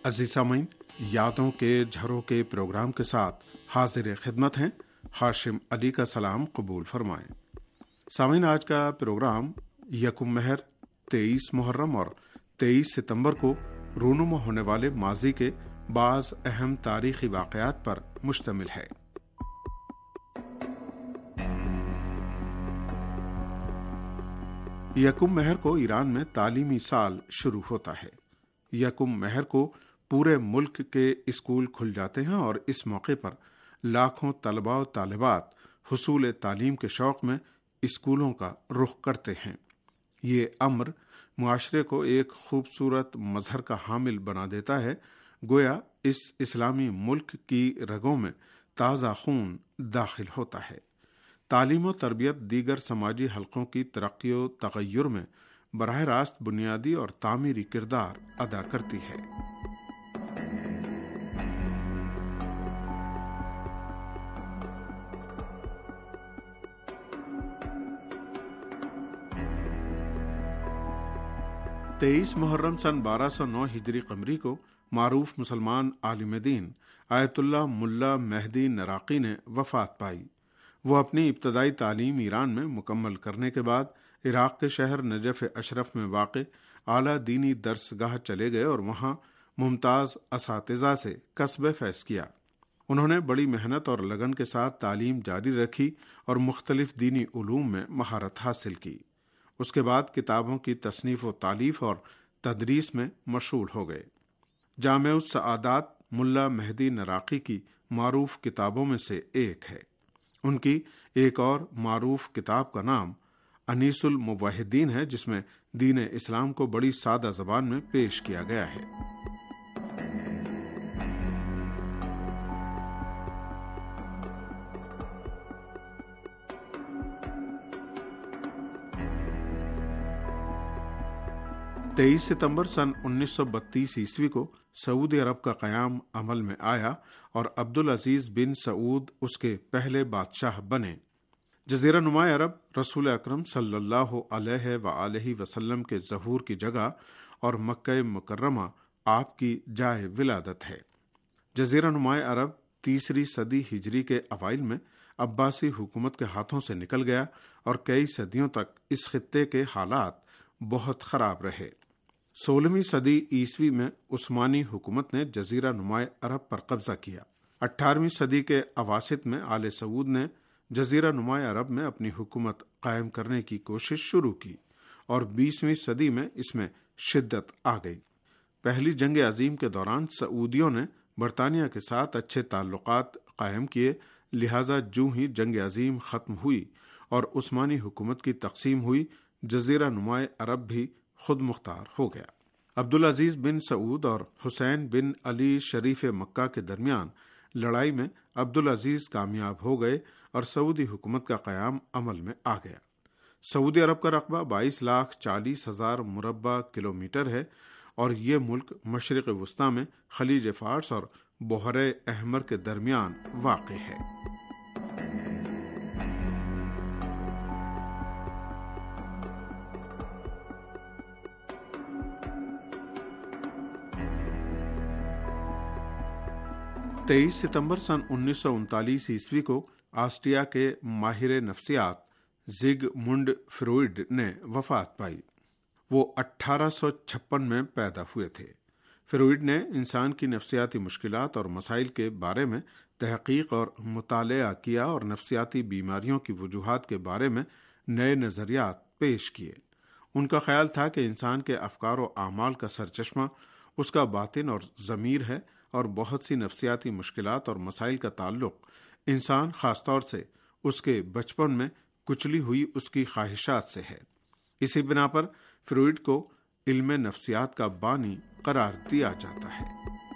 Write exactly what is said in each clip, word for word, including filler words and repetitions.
عزیز سامعین، یادوں کے جھروکے پروگرام کے ساتھ حاضر خدمت ہیں ہاشم علی کا سلام قبول فرمائیں۔ سامعین، آج کا پروگرام یکم مہر، تیئیس محرم اور تیئیس ستمبر کو رونما ہونے والے ماضی کے بعض اہم تاریخی واقعات پر مشتمل ہے۔ یکم مہر کو ایران میں تعلیمی سال شروع ہوتا ہے۔ یکم مہر کو پورے ملک کے اسکول کھل جاتے ہیں اور اس موقع پر لاکھوں طلباء و طالبات حصول تعلیم کے شوق میں اسکولوں کا رخ کرتے ہیں۔ یہ امر معاشرے کو ایک خوبصورت مظہر کا حامل بنا دیتا ہے، گویا اس اسلامی ملک کی رگوں میں تازہ خون داخل ہوتا ہے۔ تعلیم و تربیت دیگر سماجی حلقوں کی ترقی و تغیر میں براہ راست بنیادی اور تعمیری کردار ادا کرتی ہے۔ تیئیس محرم سن بارہ سو نو ہجری قمری کو معروف مسلمان عالم دین آیت اللہ ملا مہدی نراقی نے وفات پائی۔ وہ اپنی ابتدائی تعلیم ایران میں مکمل کرنے کے بعد عراق کے شہر نجف اشرف میں واقع اعلیٰ دینی درس گاہ چلے گئے اور وہاں ممتاز اساتذہ سے کسب فیض کیا۔ انہوں نے بڑی محنت اور لگن کے ساتھ تعلیم جاری رکھی اور مختلف دینی علوم میں مہارت حاصل کی۔ اس کے بعد کتابوں کی تصنیف و تالیف اور تدریس میں مشغول ہو گئے۔ جامع السعادات ملا مہدی نراقی کی معروف کتابوں میں سے ایک ہے۔ ان کی ایک اور معروف کتاب کا نام انیس الموحدین ہے، جس میں دین اسلام کو بڑی سادہ زبان میں پیش کیا گیا ہے۔ تیئیس ستمبر سن انیس سو بتیس عیسوی کو سعودی عرب کا قیام عمل میں آیا اور عبدالعزیز بن سعود اس کے پہلے بادشاہ بنے۔ جزیرہ نما عرب رسول اکرم صلی اللہ علیہ وآلہ وسلم کے ظہور کی جگہ اور مکہ مکرمہ آپ کی جائے ولادت ہے۔ جزیرہ نما عرب تیسری صدی ہجری کے اوائل میں عباسی حکومت کے ہاتھوں سے نکل گیا اور کئی صدیوں تک اس خطے کے حالات بہت خراب رہے۔ سولہویں صدی عیسوی میں عثمانی حکومت نے جزیرہ نما عرب پر قبضہ کیا۔ اٹھارہویں صدی کے اواسط میں آل سعود نے جزیرہ نما عرب میں اپنی حکومت قائم کرنے کی کوشش شروع کی اور بیسویں صدی میں اس میں شدت آ گئی۔ پہلی جنگ عظیم کے دوران سعودیوں نے برطانیہ کے ساتھ اچھے تعلقات قائم کیے، لہٰذا جو ہی جنگ عظیم ختم ہوئی اور عثمانی حکومت کی تقسیم ہوئی، جزیرہ نما عرب بھی خود مختار ہو گیا۔ عبدالعزیز بن سعود اور حسین بن علی شریف مکہ کے درمیان لڑائی میں عبدالعزیز کامیاب ہو گئے اور سعودی حکومت کا قیام عمل میں آ گیا۔ سعودی عرب کا رقبہ بائیس لاکھ چالیس ہزار مربع کلومیٹر ہے اور یہ ملک مشرق وسطی میں خلیج فارس اور بحر احمر کے درمیان واقع ہے۔ تیئیس ستمبر سن انیس سو انتالیس عیسوی کو آسٹریا کے ماہر نفسیات زگ منڈ فروئڈ نے وفات پائی۔ وہ اٹھارہ سو چھپن میں پیدا ہوئے تھے۔ فروئڈ نے انسان کی نفسیاتی مشکلات اور مسائل کے بارے میں تحقیق اور مطالعہ کیا اور نفسیاتی بیماریوں کی وجوہات کے بارے میں نئے نظریات پیش کیے۔ ان کا خیال تھا کہ انسان کے افکار و اعمال کا سرچشمہ اس کا باطن اور ضمیر ہے اور بہت سی نفسیاتی مشکلات اور مسائل کا تعلق انسان خاص طور سے اس کے بچپن میں کچلی ہوئی اس کی خواہشات سے ہے۔ اسی بنا پر فروئڈ کو علم نفسیات کا بانی قرار دیا جاتا ہے۔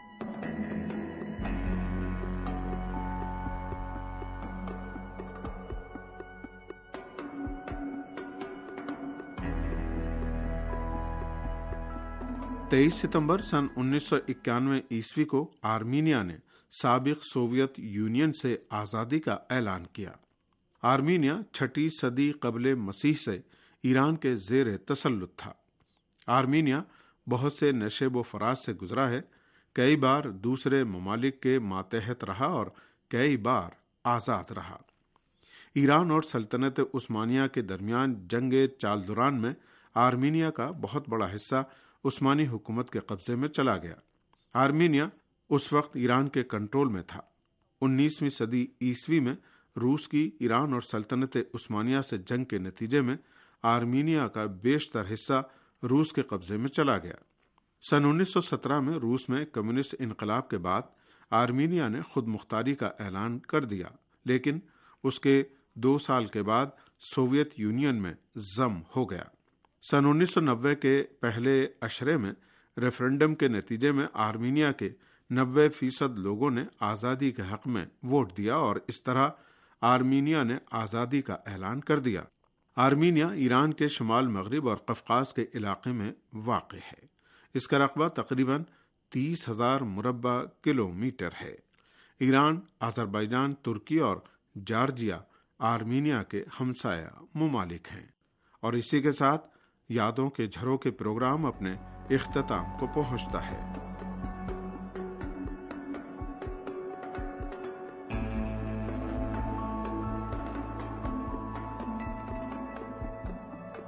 تیئیس ستمبر سن انیس سو اکیانوے عیسوی کو آرمینیا نے سابق سوویت یونین سے آزادی کا اعلان کیا۔ آرمینیا چھٹی صدی قبل مسیح سے ایران کے زیر تسلط تھا۔ آرمینیا بہت سے نشیب و فراز سے گزرا ہے۔ کئی بار دوسرے ممالک کے ماتحت رہا اور کئی بار آزاد رہا۔ ایران اور سلطنت عثمانیہ کے درمیان جنگ چالدوران میں آرمینیا کا بہت بڑا حصہ عثمانی حکومت کے قبضے میں چلا گیا۔ آرمینیا اس وقت ایران کے کنٹرول میں تھا۔ انیسویں صدی عیسوی میں روس کی ایران اور سلطنت عثمانیہ سے جنگ کے نتیجے میں آرمینیا کا بیشتر حصہ روس کے قبضے میں چلا گیا۔ سن انیس سو سترہ میں روس میں کمیونسٹ انقلاب کے بعد آرمینیا نے خود مختاری کا اعلان کر دیا، لیکن اس کے دو سال کے بعد سوویت یونین میں ضم ہو گیا۔ سن انیس سو نوے کے پہلے عشرے میں ریفرنڈم کے نتیجے میں آرمینیا کے نوے فیصد لوگوں نے آزادی کے حق میں ووٹ دیا اور اس طرح آرمینیا نے آزادی کا اعلان کر دیا۔ آرمینیا ایران کے شمال مغرب اور قفقاز کے علاقے میں واقع ہے۔ اس کا رقبہ تقریباً تیس ہزار مربع کلو میٹر ہے۔ ایران، آذربائیجان، ترکی اور جارجیا آرمینیا کے ہمسایہ ممالک ہیں۔ اور اسی کے ساتھ یادوں کے جھروں کے پروگرام اپنے اختتام کو پہنچتا ہے۔